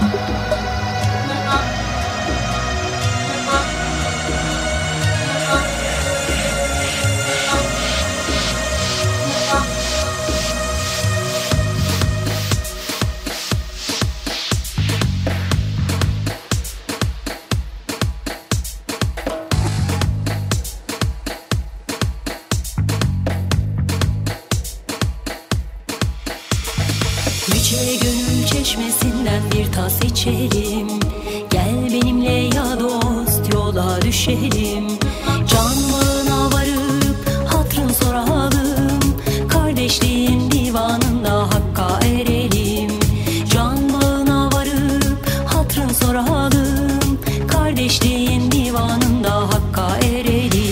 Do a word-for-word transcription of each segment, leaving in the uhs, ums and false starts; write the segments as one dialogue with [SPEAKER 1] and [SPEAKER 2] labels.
[SPEAKER 1] Yüce gönül çeşmesinden bir tas içelim. Gel benimle ya dost, yola düşelim. Can bağına varıp hatrın soralım. Kardeşliğin divanında hakka erelim. Can bağına varıp hatrın soralım. Kardeşliğin divanında hakka erelim.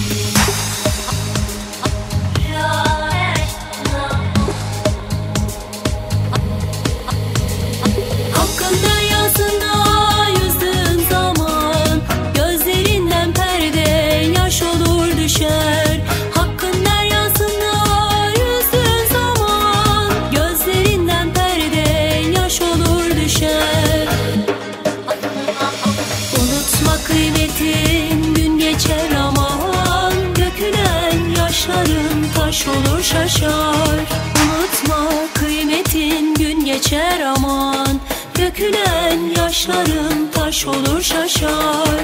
[SPEAKER 1] Kıymetin gün geçer aman, dökülen yaşların taş olur şaşar. Unutma kıymetin gün geçer aman, dökülen yaşların taş olur şaşar.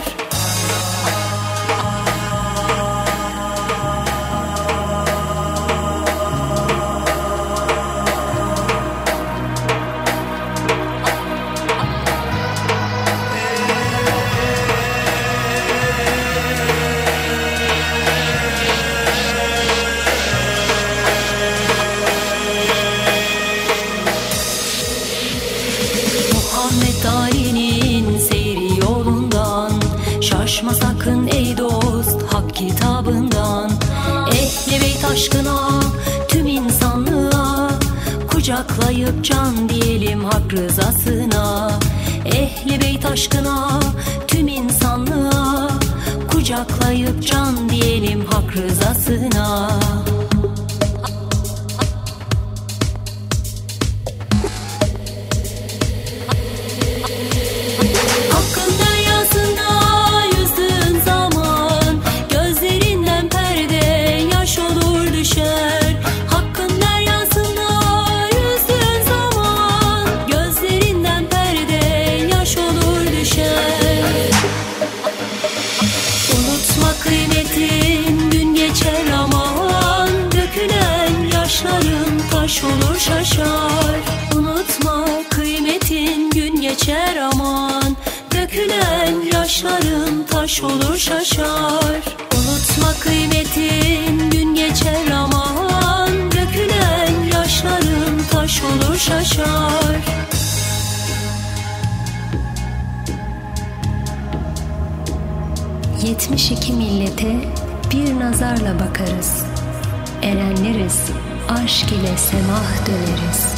[SPEAKER 1] Ali'nin seyri yolundan şaşma sakın ey dost, hak kitabından. Ehl-i Beyt aşkına tüm insanlığa kucaklayıp can diyelim hak rızasına. Ehl-i Beyt aşkına tüm insanlığa kucaklayıp can diyelim hak rızasına. Kıymetin gün geçer aman, dökülen yaşların taş olur şaşar. Unutma kıymetin gün geçer aman, dökülen yaşların taş olur şaşar. Unutma kıymetin gün geçer aman, dökülen yaşların taş olur şaşar.
[SPEAKER 2] Yetmiş iki millete bir nazarla bakarız. Erenleriz, aşk ile semah döneriz.